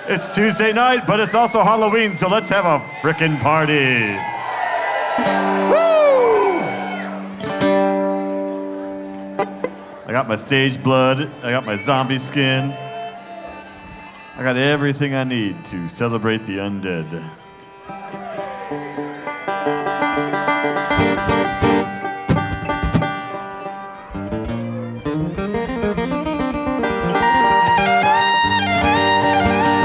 It's Tuesday night, but it's also Halloween, so let's have a frickin' party. Woo! I got my stage blood. I got my zombie skin. I got everything I need to celebrate the undead.